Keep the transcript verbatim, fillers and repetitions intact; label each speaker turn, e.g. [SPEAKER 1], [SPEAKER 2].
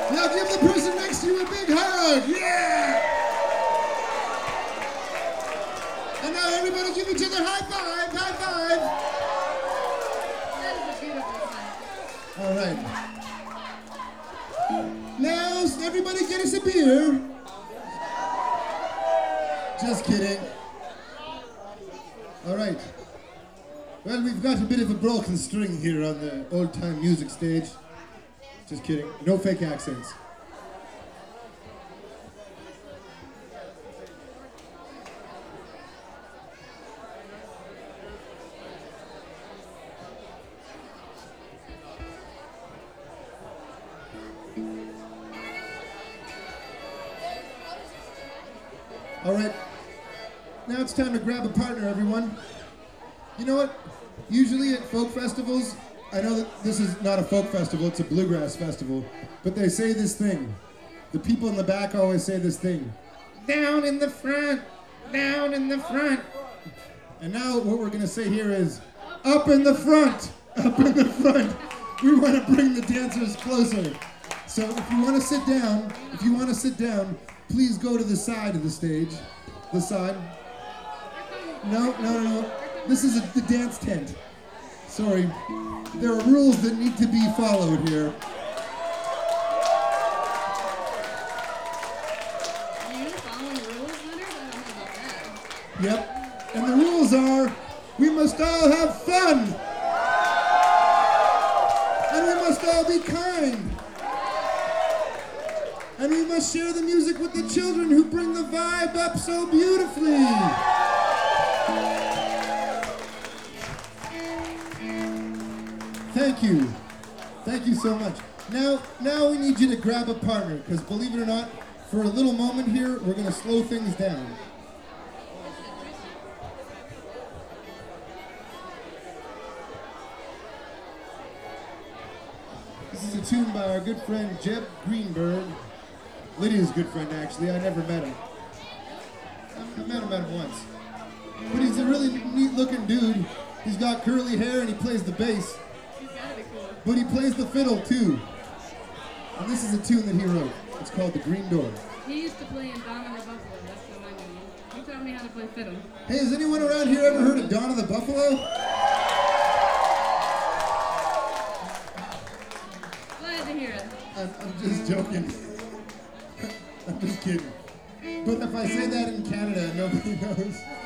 [SPEAKER 1] Now give the person next to you a big hug. Yeah! And now everybody give each other high five, high five.
[SPEAKER 2] That is a beautiful sign.
[SPEAKER 1] All right. Now everybody get us a beer. Just kidding. All right. Well, we've got a bit of a broken string here on the old-time music stage. Just kidding. No fake accents. All right. Now it's time to grab a partner, everyone. You know what? Usually at folk festivals, I know that this is not a folk festival, it's a bluegrass festival, but they say this thing. The people in the back always say this thing. Down in the front, down in the front. And now what we're gonna say here is, up in the front, up in the front. We wanna bring the dancers closer. So if you wanna sit down, if you wanna sit down, please go to the side of the stage. The side. No, no, no, no. This is a, the dance tent. Sorry. There are rules that need to be followed here.
[SPEAKER 2] Are you following rules, Leonard? I don't know about that.
[SPEAKER 1] Yep. And the rules are, we must all have fun. And we must all be kind. And we must share the music with the children who bring the vibe up so beautifully. Thank you. Thank you so much. Now, now we need you to grab a partner, because believe it or not, for a little moment here, we're going to slow things down. This is a tune by our good friend Jeb Greenberg. Lydia's good friend, actually. I never met him. I, I met him, met him once. But he's a really neat-looking dude. He's got curly hair and he plays the bass.
[SPEAKER 2] He's gotta be cool.
[SPEAKER 1] But he plays the fiddle, too. And this is a tune that he wrote. It's called The Green Door.
[SPEAKER 2] He used to play in Dawn of the Buffalo. That's what I knew. He taught me how to play fiddle.
[SPEAKER 1] Hey, has anyone around here ever heard of Dawn of the Buffalo?
[SPEAKER 2] Glad to hear it.
[SPEAKER 1] I'm, I'm just joking. I'm just kidding. But if I say that in Canada, nobody knows.